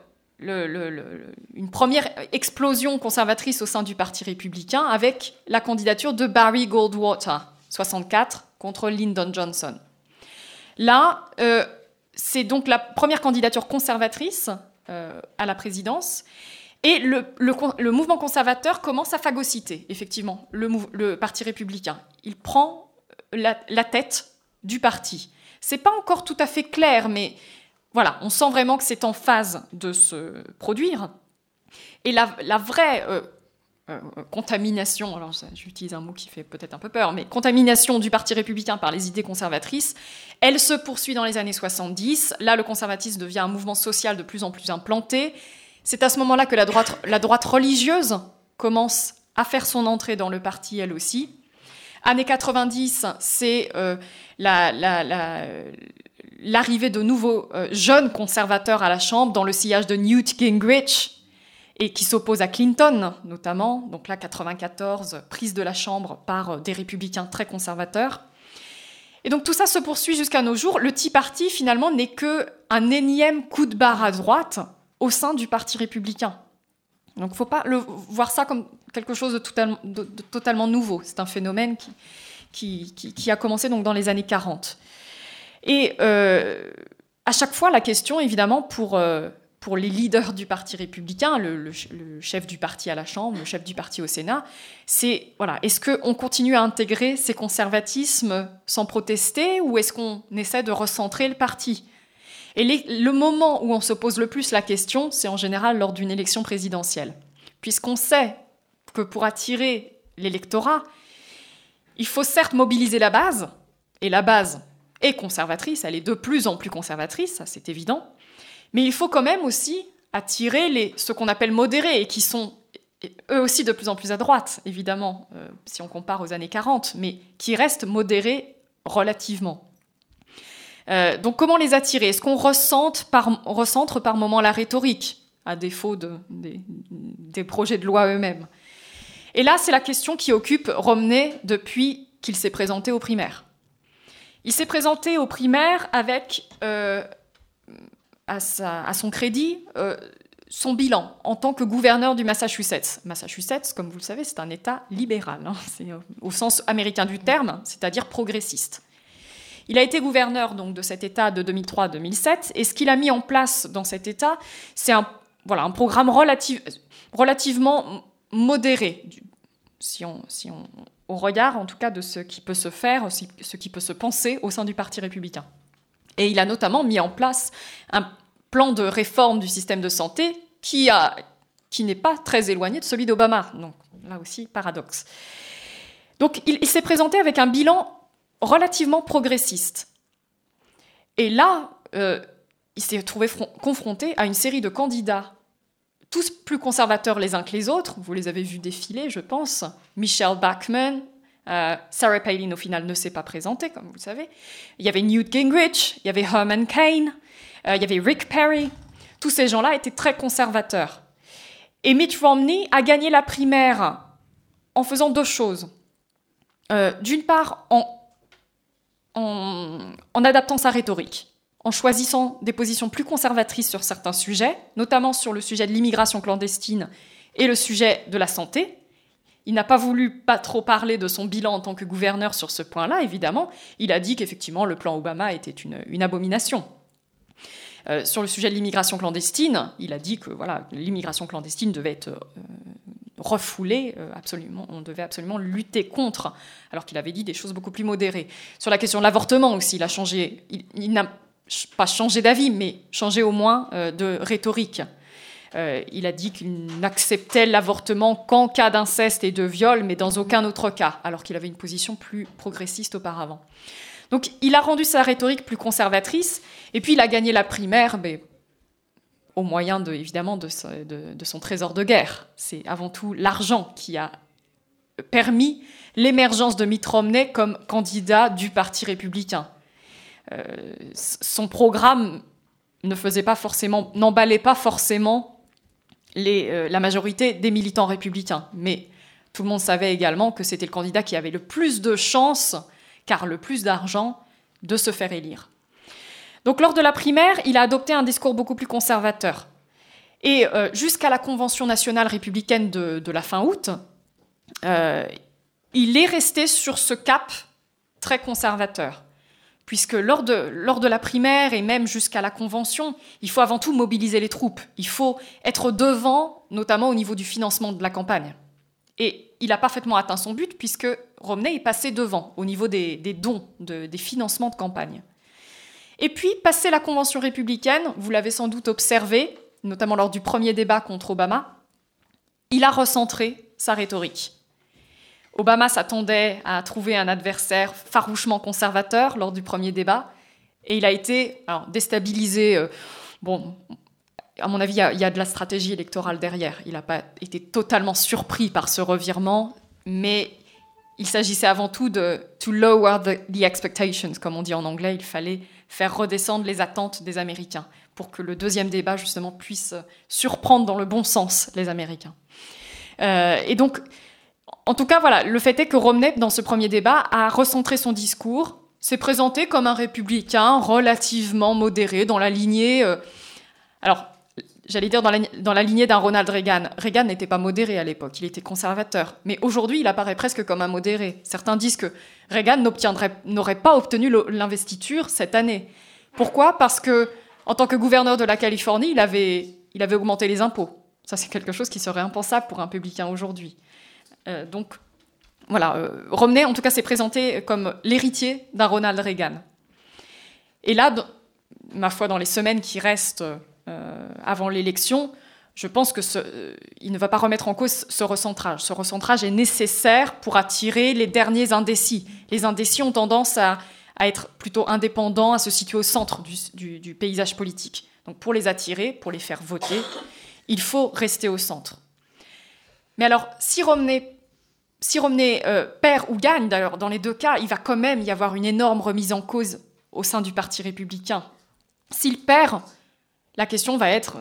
une première explosion conservatrice au sein du Parti républicain avec la candidature de Barry Goldwater, 64, contre Lyndon Johnson. Là, c'est donc la première candidature conservatrice à la présidence. Et le mouvement conservateur commence à phagocyter, effectivement, le Parti républicain. Il prend la tête du parti. C'est pas encore tout à fait clair, mais voilà, on sent vraiment que c'est en phase de se produire. Et la vraie contamination, alors j'utilise un mot qui fait peut-être un peu peur, mais contamination du Parti républicain par les idées conservatrices, elle se poursuit dans les années 70. Là, le conservatisme devient un mouvement social de plus en plus implanté. C'est à ce moment-là que la droite religieuse commence à faire son entrée dans le parti, elle aussi. Années 90, c'est l'arrivée de nouveaux jeunes conservateurs à la Chambre dans le sillage de Newt Gingrich et qui s'opposent à Clinton, notamment. Donc là, 94, prise de la Chambre par des républicains très conservateurs. Et donc tout ça se poursuit jusqu'à nos jours. Le Tea Party, finalement, n'est qu'un énième coup de barre à droite au sein du Parti républicain. Donc il ne faut pas voir ça comme quelque chose de totalement nouveau. C'est un phénomène qui a commencé donc dans les années 40. Et à chaque fois, la question, évidemment, pour les leaders du Parti républicain, le chef du parti à la Chambre, le chef du parti au Sénat, c'est, voilà, est-ce qu'on continue à intégrer ces conservatismes sans protester ou est-ce qu'on essaie de recentrer le parti ? Et le moment où on se pose le plus la question, c'est en général lors d'une élection présidentielle. Puisqu'on sait que pour attirer l'électorat, il faut certes mobiliser la base, et la base est conservatrice, elle est de plus en plus conservatrice, ça c'est évident, mais il faut quand même aussi attirer ceux qu'on appelle modérés, et qui sont eux aussi de plus en plus à droite, évidemment, si on compare aux années 40, mais qui restent modérés relativement. Donc comment les attirer ? Est-ce qu'on recentre par moment la rhétorique, à défaut des projets de loi eux-mêmes ? Et là, c'est la question qui occupe Romney depuis qu'il s'est présenté aux primaires. Il s'est présenté aux primaires avec, à son crédit, son bilan en tant que gouverneur du Massachusetts. Massachusetts, comme vous le savez, c'est un État libéral, c'est au sens américain du terme, c'est-à-dire progressiste. Il a été gouverneur donc, de cet État de 2003 à 2007, et ce qu'il a mis en place dans cet État, c'est un programme relativement modéré, si on au regard en tout cas de ce qui peut se faire, ce qui peut se penser au sein du Parti républicain. Et il a notamment mis en place un plan de réforme du système de santé qui n'est pas très éloigné de celui d'Obama. Donc là aussi, paradoxe. Donc il s'est présenté avec un bilan relativement progressiste. Et là, il s'est trouvé confronté à une série de candidats, tous plus conservateurs les uns que les autres. Vous les avez vus défiler, je pense. Michelle Bachmann, Sarah Palin, au final, ne s'est pas présentée, comme vous le savez. Il y avait Newt Gingrich, il y avait Herman Cain, il y avait Rick Perry. Tous ces gens-là étaient très conservateurs. Et Mitt Romney a gagné la primaire en faisant deux choses. D'une part, en adaptant sa rhétorique, en choisissant des positions plus conservatrices sur certains sujets, notamment sur le sujet de l'immigration clandestine et le sujet de la santé. Il n'a pas voulu pas trop parler de son bilan en tant que gouverneur sur ce point-là, évidemment. Il a dit qu'effectivement, le plan Obama était une abomination. Sur le sujet de l'immigration clandestine, il a dit que l'immigration clandestine devait être refoulée, absolument, on devait absolument lutter contre, alors qu'il avait dit des choses beaucoup plus modérées. Sur la question de l'avortement aussi, il a changé, il n'a pas changé d'avis, mais changé au moins de rhétorique. Il a dit qu'il n'acceptait l'avortement qu'en cas d'inceste et de viol, mais dans aucun autre cas, alors qu'il avait une position plus progressiste auparavant. Donc il a rendu sa rhétorique plus conservatrice, et puis il a gagné la primaire au moyen, évidemment, de son trésor de guerre. C'est avant tout l'argent qui a permis l'émergence de Mitt Romney comme candidat du Parti républicain. Son programme n'emballait pas forcément la majorité des militants républicains, mais tout le monde savait également que c'était le candidat qui avait le plus de chances, car le plus d'argent, de se faire élire. Donc lors de la primaire, il a adopté un discours beaucoup plus conservateur. Et jusqu'à la Convention nationale républicaine de la fin août, il est resté sur ce cap très conservateur. Puisque lors de la primaire et même jusqu'à la Convention, il faut avant tout mobiliser les troupes. Il faut être devant, notamment au niveau du financement de la campagne. Et il a parfaitement atteint son but, puisque Romney est passé devant, au niveau des dons, des financements de campagne. Et puis, passé la Convention républicaine, vous l'avez sans doute observé, notamment lors du premier débat contre Obama, il a recentré sa rhétorique. Obama s'attendait à trouver un adversaire farouchement conservateur lors du premier débat, et il a été déstabilisé. À mon avis, il y a de la stratégie électorale derrière. Il n'a pas été totalement surpris par ce revirement, mais il s'agissait avant tout de « to lower the expectations », comme on dit en anglais. Il fallait faire redescendre les attentes des Américains pour que le deuxième débat, justement, puisse surprendre dans le bon sens les Américains. Et donc, en tout cas, le fait est que Romney, dans ce premier débat, a recentré son discours, s'est présenté comme un républicain relativement modéré, dans la lignée... j'allais dire dans la lignée d'un Ronald Reagan. Reagan n'était pas modéré à l'époque, il était conservateur. Mais aujourd'hui, il apparaît presque comme un modéré. Certains disent que Reagan n'aurait pas obtenu l'investiture cette année. Pourquoi ? Parce que, en tant que gouverneur de la Californie, il avait augmenté les impôts. Ça, c'est quelque chose qui serait impensable pour un républicain aujourd'hui. Romney, en tout cas, s'est présenté comme l'héritier d'un Ronald Reagan. Et là, ma foi, dans les semaines qui restent avant l'élection, je pense qu'il ne va pas remettre en cause ce recentrage. Ce recentrage est nécessaire pour attirer les derniers indécis. Les indécis ont tendance à être plutôt indépendants, à se situer au centre du paysage politique. Donc pour les attirer, pour les faire voter, il faut rester au centre. Mais alors, si Romney perd ou gagne, d'ailleurs, dans les deux cas, il va quand même y avoir une énorme remise en cause au sein du Parti républicain. S'il perd, la question va être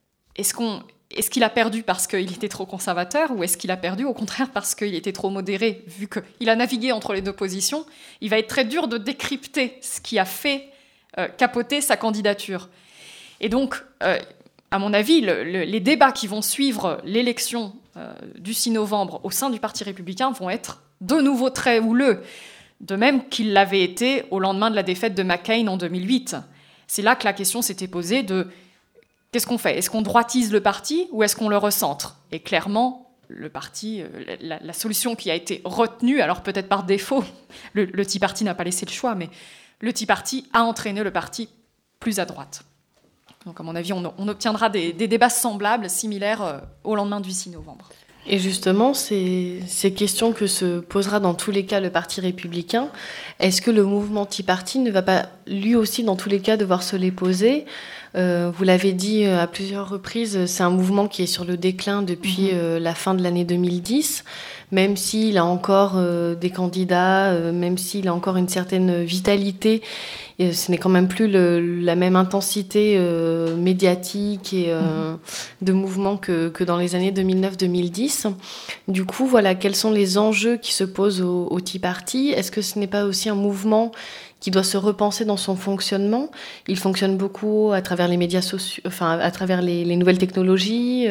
est-ce qu'il a perdu parce qu'il était trop conservateur ou est-ce qu'il a perdu au contraire parce qu'il était trop modéré? Vu qu'il a navigué entre les deux positions, il va être très dur de décrypter ce qui a fait capoter sa candidature. Et donc, à mon avis, les débats qui vont suivre l'élection du 6 novembre au sein du Parti républicain vont être de nouveau très houleux, de même qu'ils l'avaient été au lendemain de la défaite de McCain en 2008. C'est là que la question s'était posée de qu'est-ce qu'on fait? Est-ce qu'on droitise le parti ou est-ce qu'on le recentre? Et clairement, le parti, la solution qui a été retenue, alors peut-être par défaut, le Tea Party n'a pas laissé le choix, mais le Tea Party a entraîné le parti plus à droite. Donc à mon avis, on obtiendra des débats semblables, similaires au lendemain du 6 novembre. Et justement, ces questions que se posera dans tous les cas le Parti républicain, est-ce que le mouvement Tea Party ne va pas, lui aussi, dans tous les cas, devoir se les poser? Vous l'avez dit à plusieurs reprises, c'est un mouvement qui est sur le déclin depuis la fin de l'année 2010, même s'il a encore des candidats, même s'il a encore une certaine vitalité. Et ce n'est quand même plus la même intensité médiatique et de mouvement que dans les années 2009-2010. Du coup, voilà, quels sont les enjeux qui se posent au Tea Party? Est-ce que ce n'est pas aussi un mouvement qui doit se repenser dans son fonctionnement? Il fonctionne beaucoup à travers les médias sociaux, enfin à travers les nouvelles technologies.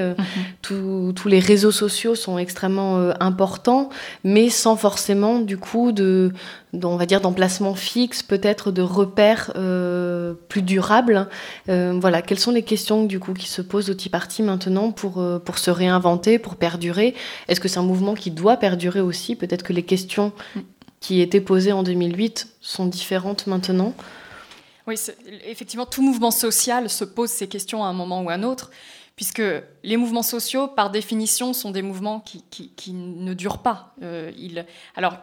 Tous les réseaux sociaux sont extrêmement importants, mais sans forcément du coup on va dire d'emplacement fixe, peut-être de repères plus durables. Voilà, quelles sont les questions du coup qui se posent au Tea Party maintenant pour se réinventer, pour perdurer? Est-ce que c'est un mouvement qui doit perdurer aussi? Peut-être que les questions qui étaient posées en 2008 sont différentes maintenant? Oui, effectivement, tout mouvement social se pose ces questions à un moment ou à un autre, puisque les mouvements sociaux, par définition, sont des mouvements qui ne durent pas. Alors,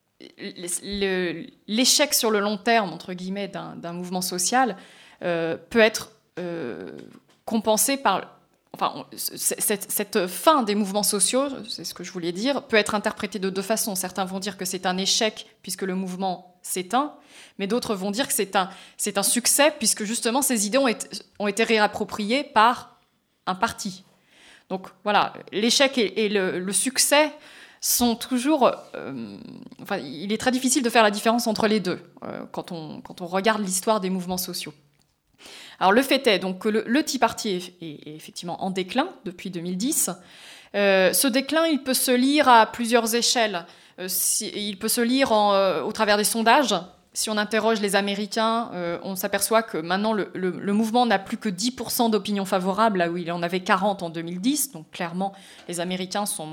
l'échec sur le long terme, entre guillemets, d'un mouvement social peut être compensé par... Enfin, cette fin des mouvements sociaux, c'est ce que je voulais dire, peut être interprétée de deux façons. Certains vont dire que c'est un échec puisque le mouvement s'éteint, mais d'autres vont dire que c'est un succès puisque justement ces idées ont été réappropriées par un parti. Donc voilà, l'échec et le succès sont toujours... il est très difficile de faire la différence entre les deux quand on regarde l'histoire des mouvements sociaux. Alors le fait est donc que le Tea Party est effectivement en déclin depuis 2010. Ce déclin, il peut se lire à plusieurs échelles. Il peut se lire au travers des sondages. Si on interroge les Américains, on s'aperçoit que maintenant le mouvement n'a plus que 10% d'opinion favorable, là où il en avait 40 en 2010. Donc clairement, les Américains sont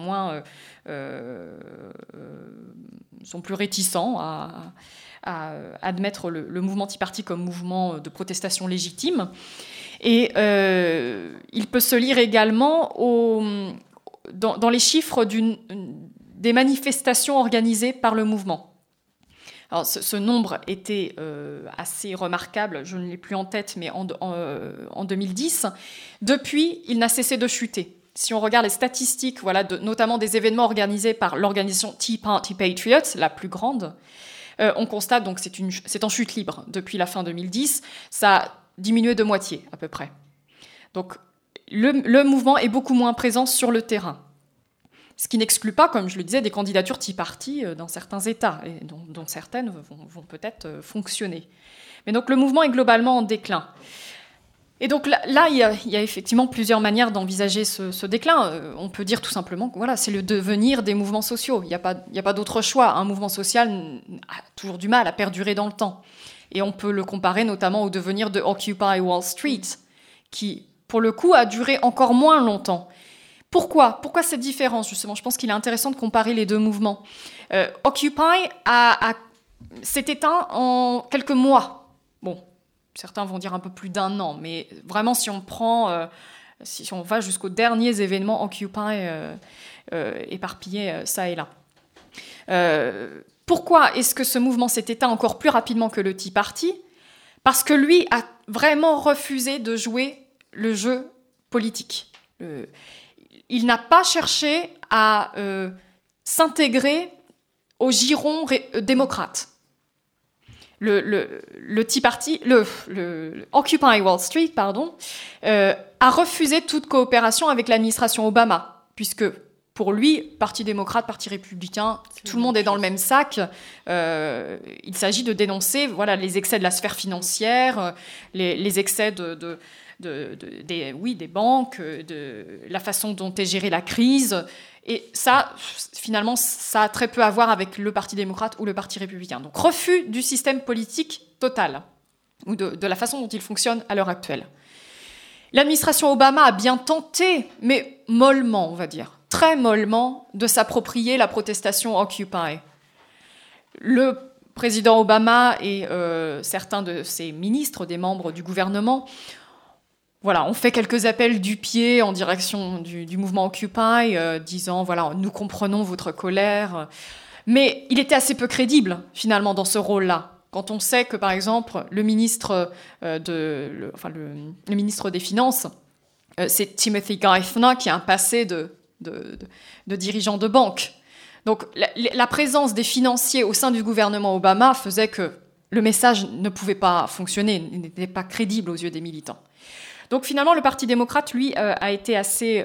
sont plus réticents à admettre le mouvement Tea Party comme mouvement de protestation légitime. Et il peut se lire également dans les chiffres des manifestations organisées par le mouvement. Alors, ce nombre était assez remarquable, je ne l'ai plus en tête, mais en 2010. Depuis, il n'a cessé de chuter. Si on regarde les statistiques, voilà, notamment des événements organisés par l'organisation Tea Party Patriots, la plus grande, on constate donc c'est en chute libre depuis la fin 2010. Ça a diminué de moitié à peu près. Donc le mouvement est beaucoup moins présent sur le terrain. Ce qui n'exclut pas, comme je le disais, des candidatures Tea Party dans certains États, et dont certaines vont peut-être fonctionner. Mais donc le mouvement est globalement en déclin. Et donc là, il y a effectivement plusieurs manières d'envisager ce déclin. On peut dire tout simplement que voilà, c'est le devenir des mouvements sociaux. Il n'y a pas d'autre choix. Un mouvement social a toujours du mal à perdurer dans le temps. Et on peut le comparer notamment au devenir de Occupy Wall Street, qui, pour le coup, a duré encore moins longtemps. Pourquoi cette différence, justement? Je pense qu'il est intéressant de comparer les deux mouvements. Occupy s'est éteint en quelques mois. Bon, certains vont dire un peu plus d'un an, mais vraiment, si on prend si on va jusqu'aux derniers événements Occupy éparpillés ça et là. Pourquoi est-ce que ce mouvement s'est éteint encore plus rapidement que le Tea Party ? Parce que lui a vraiment refusé de jouer le jeu politique. Il n'a pas cherché à s'intégrer au giron démocrate. Le Tea Party, le Occupy Wall Street, a refusé toute coopération avec l'administration Obama, puisque pour lui, Parti démocrate, Parti républicain, tout le monde est dans le même sac. Il s'agit de dénoncer les excès de la sphère financière, les excès des banques, de la façon dont est gérée la crise. Et ça, finalement, ça a très peu à voir avec le Parti démocrate ou le Parti républicain. Donc, refus du système politique total, ou de la façon dont il fonctionne à l'heure actuelle. L'administration Obama a bien tenté, mais mollement, on va dire, très mollement, de s'approprier la protestation Occupy. Le président Obama et certains de ses ministres, des membres du gouvernement, on fait quelques appels du pied en direction du mouvement Occupy, disant, nous comprenons votre colère. Mais il était assez peu crédible, finalement, dans ce rôle-là. Quand on sait que, par exemple, le ministre des Finances, c'est Timothy Geithner, qui a un passé de dirigeant de banque. Donc, la présence des financiers au sein du gouvernement Obama faisait que le message ne pouvait pas fonctionner, n'était pas crédible aux yeux des militants. Donc, finalement, le Parti démocrate, lui, a été assez...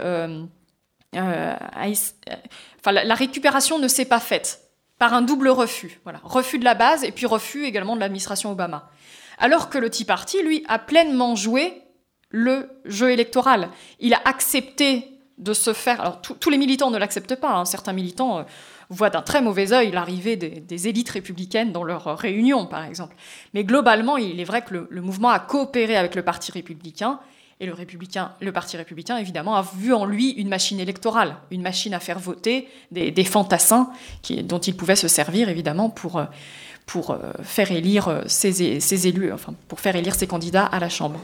la récupération ne s'est pas faite par un double refus. Refus de la base et puis refus également de l'administration Obama. Alors que le Tea Party, lui, a pleinement joué le jeu électoral. Il a accepté de se faire... Alors, tous les militants ne l'acceptent pas. Certains militants voient d'un très mauvais œil l'arrivée des élites républicaines dans leurs réunions, par exemple. Mais globalement, il est vrai que le mouvement a coopéré avec le Parti républicain. Et le Parti républicain, évidemment, a vu en lui une machine électorale, une machine à faire voter des fantassins dont il pouvait se servir, évidemment, pour faire élire ses élus, pour faire élire ses candidats à la Chambre.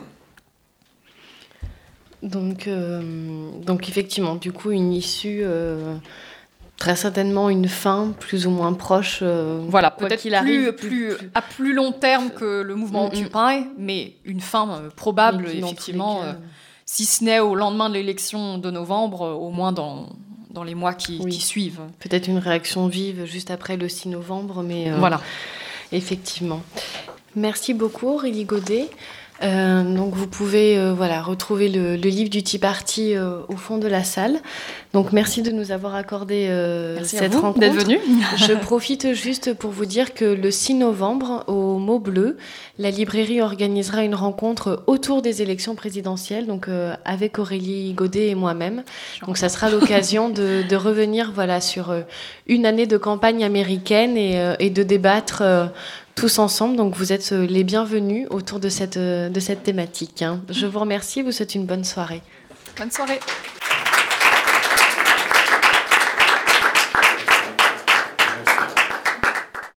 Donc effectivement, du coup, une issue... très certainement une fin plus ou moins proche. Peut-être qu'il arrive à plus long terme que le mouvement Occupy, mais une fin probable, effectivement, si ce n'est au lendemain de l'élection de novembre, au moins dans les mois qui suivent. Peut-être une réaction vive juste après le 6 novembre, mais effectivement. Merci beaucoup, Aurélie Godet. Donc vous pouvez retrouver le livre du Tea Party au fond de la salle. Donc merci de nous avoir accordé cette rencontre. D'être venu. Je profite juste pour vous dire que le 6 novembre, au Mot Bleu, la librairie organisera une rencontre autour des élections présidentielles, donc avec Aurélie Godet et moi-même. Donc ça sera l'occasion de revenir sur une année de campagne américaine et de débattre tous ensemble. Donc vous êtes les bienvenus autour de cette thématique. Je vous remercie, vous souhaite une bonne soirée. Bonne soirée.